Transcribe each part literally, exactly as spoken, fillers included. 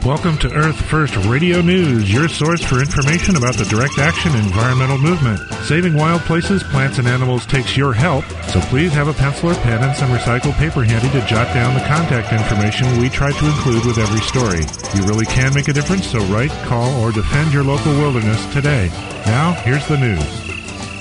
Welcome to Earth First Radio News, your source for information about the direct action environmental movement. Saving wild places, plants, and animals takes your help, so please have a pencil or pen and some recycled paper handy to jot down the contact information we try to include with every story. You really can make a difference, so write, call, or defend your local wilderness today. Now, here's the news.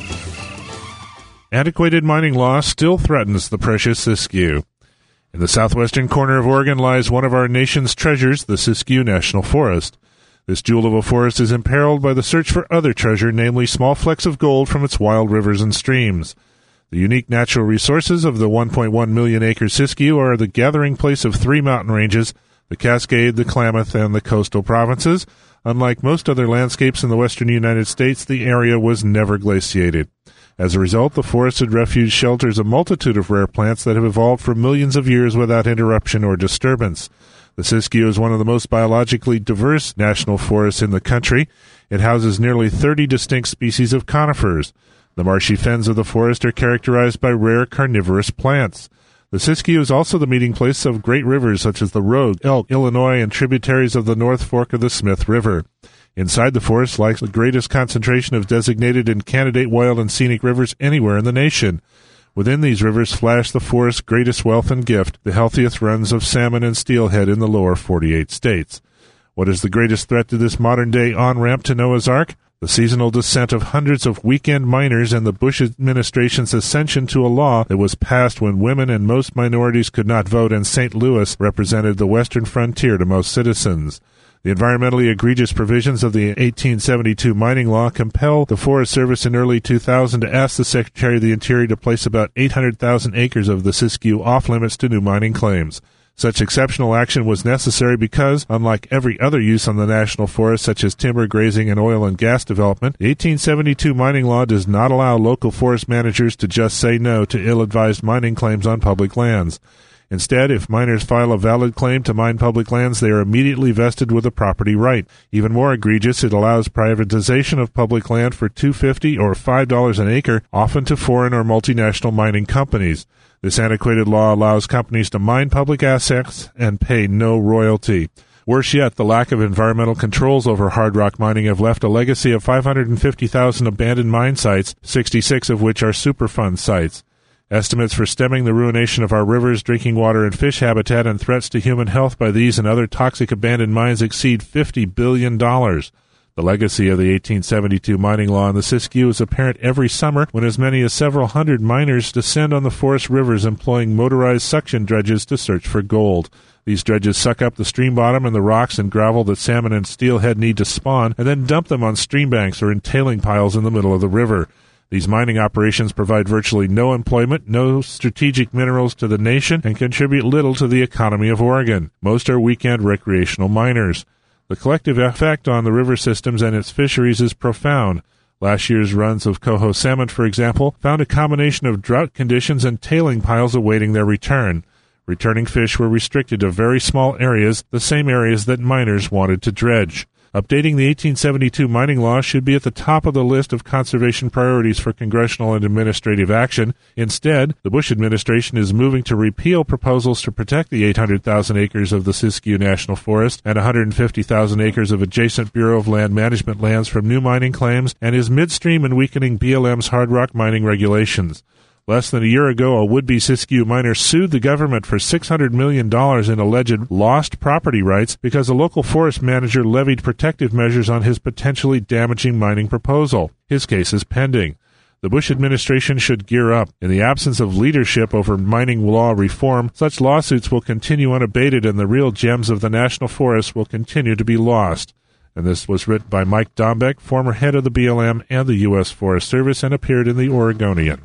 Antiquated mining law still threatens the precious Siskiyou. In the southwestern corner of Oregon lies one of our nation's treasures, the Siskiyou National Forest. This jewel of a forest is imperiled by the search for other treasure, namely small flecks of gold from its wild rivers and streams. The unique natural resources of the one point one million acre Siskiyou are the gathering place of three mountain ranges, the Cascade, the Klamath, and the coastal provinces. Unlike most other landscapes in the western United States, the area was never glaciated. As a result, the forested refuge shelters a multitude of rare plants that have evolved for millions of years without interruption or disturbance. The Siskiyou is one of the most biologically diverse national forests in the country. It houses nearly thirty distinct species of conifers. The marshy fens of the forest are characterized by rare carnivorous plants. The Siskiyou is also the meeting place of great rivers such as the Rogue, Elk, Illinois, and tributaries of the North Fork of the Smith River. Inside the forest lies the greatest concentration of designated and candidate wild and scenic rivers anywhere in the nation. Within these rivers flash the forest's greatest wealth and gift, the healthiest runs of salmon and steelhead in the lower forty-eight states. What is the greatest threat to this modern-day on-ramp to Noah's Ark? The seasonal descent of hundreds of weekend miners and the Bush administration's ascension to a law that was passed when women and most minorities could not vote, and Saint Louis represented the western frontier to most citizens. The environmentally egregious provisions of the eighteen seventy-two mining law compelled the Forest Service in early two thousand to ask the Secretary of the Interior to place about eight hundred thousand acres of the Siskiyou off-limits to new mining claims. Such exceptional action was necessary because, unlike every other use on the national forest, such as timber, grazing, and oil and gas development, the eighteen seventy-two mining law does not allow local forest managers to just say no to ill-advised mining claims on public lands. Instead, if miners file a valid claim to mine public lands, they are immediately vested with a property right. Even more egregious, it allows privatization of public land for two dollars and fifty cents or five dollars an acre, often to foreign or multinational mining companies. This antiquated law allows companies to mine public assets and pay no royalty. Worse yet, the lack of environmental controls over hard rock mining have left a legacy of five hundred fifty thousand abandoned mine sites, sixty-six of which are Superfund sites. Estimates for stemming the ruination of our rivers, drinking water, and fish habitat and threats to human health by these and other toxic abandoned mines exceed fifty billion dollars. The legacy of the eighteen seventy-two mining law in the Siskiyou is apparent every summer when as many as several hundred miners descend on the forest rivers employing motorized suction dredges to search for gold. These dredges suck up the stream bottom and the rocks and gravel that salmon and steelhead need to spawn, and then dump them on stream banks or in tailing piles in the middle of the river. These mining operations provide virtually no employment, no strategic minerals to the nation, and contribute little to the economy of Oregon. Most are weekend recreational miners. The collective effect on the river systems and its fisheries is profound. Last year's runs of coho salmon, for example, found a combination of drought conditions and tailing piles awaiting their return. Returning fish were restricted to very small areas, the same areas that miners wanted to dredge. Updating the eighteen seventy-two mining law should be at the top of the list of conservation priorities for congressional and administrative action. Instead, the Bush administration is moving to repeal proposals to protect the eight hundred thousand acres of the Siskiyou National Forest and one hundred fifty thousand acres of adjacent Bureau of Land Management lands from new mining claims, and is midstream in weakening B L M's hard rock mining regulations. Less than a year ago, a would-be Siskiyou miner sued the government for six hundred million dollars in alleged lost property rights because a local forest manager levied protective measures on his potentially damaging mining proposal. His case is pending. The Bush administration should gear up. In the absence of leadership over mining law reform, such lawsuits will continue unabated and the real gems of the national forest will continue to be lost. And this was written by Mike Dombeck, former head of the B L M and the U S Forest Service, and appeared in the Oregonian.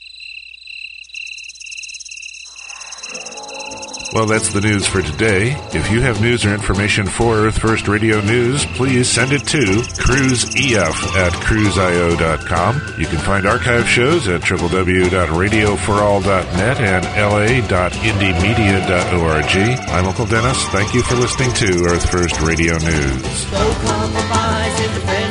Well, that's the news for today. If you have news or information for Earth First Radio News, please send it to cruiseef at cruise I O dot com. You can find archive shows at w w w dot radio for all dot net and l a dot indie media dot org. I'm Uncle Dennis. Thank you for listening to Earth First Radio News.